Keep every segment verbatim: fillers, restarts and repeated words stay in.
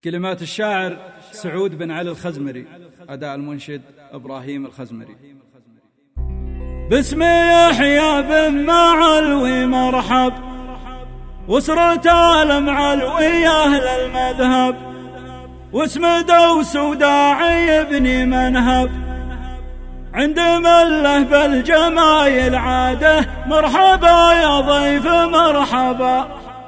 كلمات الشاعر سعود بن علي الخزمري، أداء المنشد إبراهيم الخزمري. باسمي يحيى بن معلوي مرحب، وسرت المعلوي أهل المذهب، واسم دوس وداعي ابن منهب، عند مله بالجمايل عاده مرحبا يا ضيف مرحبا.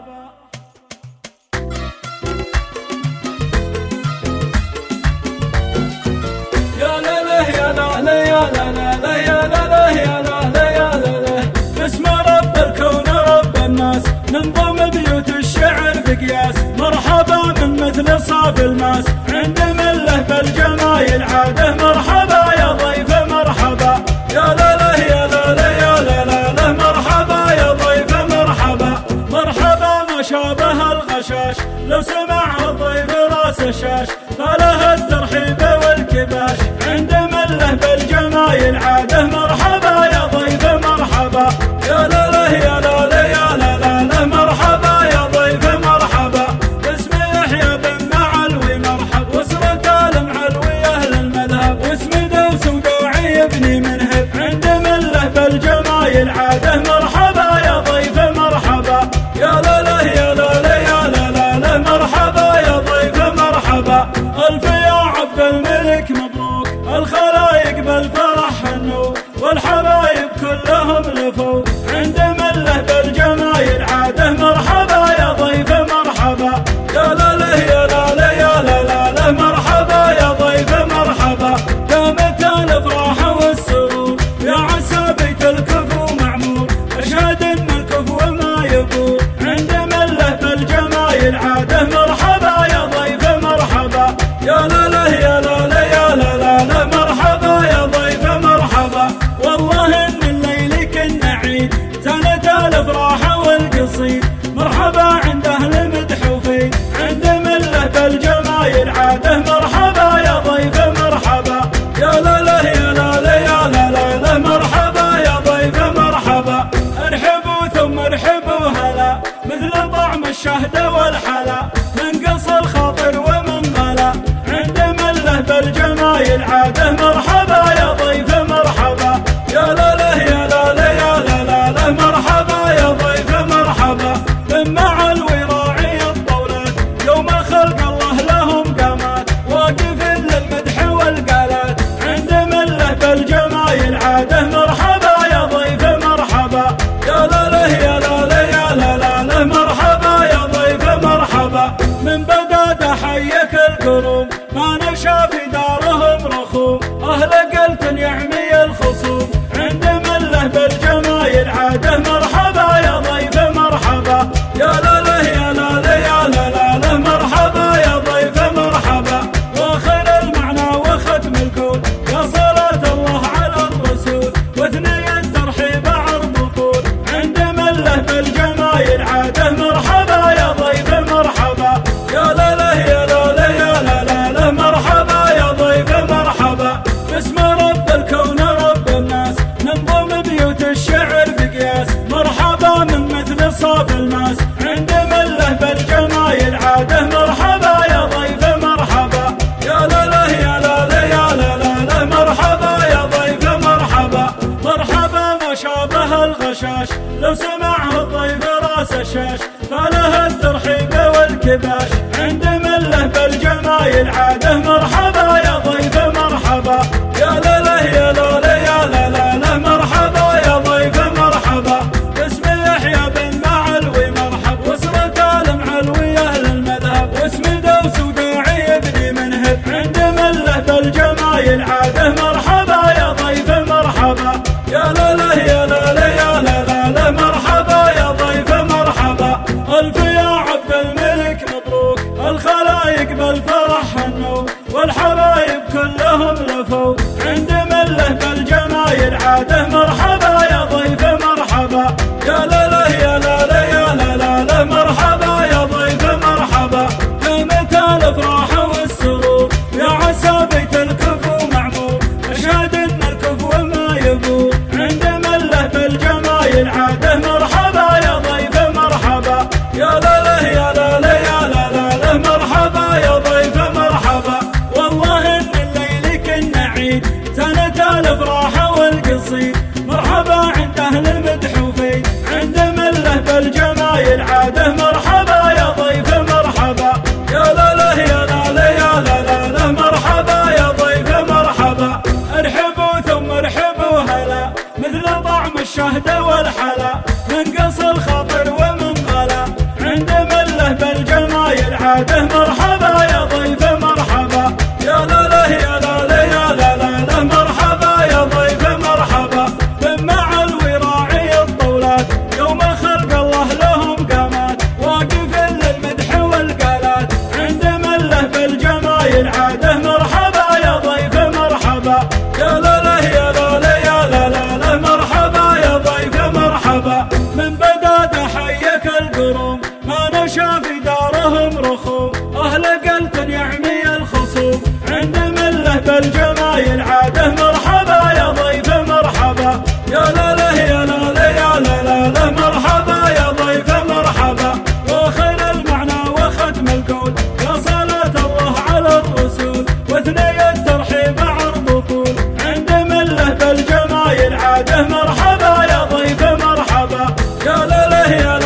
يا لله يا لله يا لله يا لله يا لله يا لله، باسم رب الكون رب الناس ننظم بيوت الشعر بقياس، مرحبا من مثل صاف الماس، عند مله بالجمايل عاده مرحبا يا ضيف مرحبا. يا لله يا لله يا لله مرحبا يا ضيف مرحبا. مرحبا ما شابه الغشاش، لو سمع الضيف راس الشاش، فله الترحيب والكباش، عند مله بالجمايل عاده مرحبا يا ضيف مرحبا. يا لله يا لله يا لله مرحبا يا ضيف مرحبا. باسم يحيى بن معلوي مرحب، وسرة المعلوي أهل المذهب، واسم دوس وداعي ابن منهب، عند مله بالجمايل عاده مرحبا يا ضيف مرحبا. يا لله يا لله يا لله مرحبا يا ضيف مرحبا. ألف يا عبد الملك مبروك، الخلايق بالفرح حنوا، والحبايب كلهم لفوا، عند مله بالجمايل عاده مرحبا يا ضيف مرحبا. يا لله يا لله يا لله مرحبا يا ضيف مرحبا. دامت الافراح والسرور، يا عسى بيت الكفو معمور، اشهد ان الكفو ما يبور، عند مله بالجمايل عاده مرحبا يا ضيف مرحبا. يا لله يا لله يا لله مرحبا يا ضيف مرحبا. والله ان الليل كنا عيد، زانت الافراح والقصيد، مرحبا عند اهل مدحوفين، عند مله بالجمايل عاده مرحبا يا ضيف مرحبا. يا لله يا لله يا لله مرحبا يا ضيف مرحبا. ارحبوا ثم ارحبوا هلا، مثل طعم الشهد والحلا، من قص الخاطر ومن غلا، عند مله بالجمايل عاده مرحبا يا ضيف مرحبا. يا لله يا لله يا لله مرحبا يا ضيف مرحبا. من معلوي راعي الطولات، يوم خلق الله لهم قامات، واقف للمدح والقالات، عند مله بالجمايل عاده مرحبا يا ضيف مرحبا. يا لله يا لله يا لله مرحبا يا ضيف مرحبا. من بداد حيك القروم، ما نشا في دارهم رخوم، اهل قلت يعمي الخصوم، عند مله بالجمايل عاده مرحبا يا ضيف مرحبا. يا لله يا لله يا لله مرحبا يا ضيف مرحبا. واخر المعنى وختم الكون، يا صلاة الله على الرسول، واثني الترحيب عرض طول، عند مله بالجمايل عاده مرحبا يا ضيف مرحبا. يا لله يا لله يا لله مرحبا يا ضيف مرحبا. باسم رب الكون رب الناس ننظم بيوت الشعر بقياس، مرحبا من مثل صاف الماس، عند مله بالجمايل عاده مرحبا يا ضيف مرحبا. يا لله يا لله يا لله مرحبا يا ضيف مرحبا. مرحبا ما شابه الغشاش، لو سمع الضيف راس الشاش، فله الترحيب والكباش، عند مله بالجمايل عاده مرحبا يا ضيف مرحبا. يا لله يا لله يا لله مرحبا يا ضيف مرحبا. باسم يحيى بن معلوي مرحب، وسرة المعلوي أهل المذهب، واسم دوس وداعي ابن منهب، عند مله بالجمايل عاده مرحبا يا ضيف مرحبا. يا لله يا لله يا لله مرحبا يا ضيف مرحبا. ألف يا عبد الملك مبروك، الخلايق بالفرح حنوا، والحبايب كلهم لفوا، عند مله بالجمايل عاده مرحبا يا ضيف مرحبا. يا لله يا لله يا لله مرحبا يا ضيف مرحبا. قامت الافراح والسرور، يا عسى بيت الكفو معمور، اشهد ان الكفو ما يبور، عند مله بالجمايل عاده مرحبا يا ضيف مرحبا. يا لله يا لله يا لله مرحبا يا ضيف العاده مرحبا يا ضيف مرحبا يا لا لا يا لا لا يا لا لا لا مرحبا يا ضيف مرحبا ارحبوا ثم ارحبوا هلا مثل طعم الشهد والحلا من قص الخاطر ومن قلا عند من له بالجمايل عاده مرحبا يا ضيف مرحبا يا لا لا يا لا لا يا لا لا لا مرحبا يا ضيف مرحبا من مع الوراعي الطولات يوم خلق الله لهم قامات واقف للمدح والقالات عند من له بالجمايل عاده مرحبا يا ضيف مرحبا يا لا لا يا لا لا يا لا لا لا مرحبا يا ضيف مرحبا من بداد حيك القروم ما نشا في دارهم رخوم اهل قلت يعمي الخصوم عند من له بالجمايل عاده مرحبا يا ضيف مرحبا يا لا لا يا لا لا يا لا لا لا مرحبا يا ضيف مرحبا وخير المعنى وختم القول يا صلاة الله على الرسول واثني الترحيب عرض طول عند من له بالجمايل عاده مرحبا يا ضيف مرحبا يا لا لا يا لا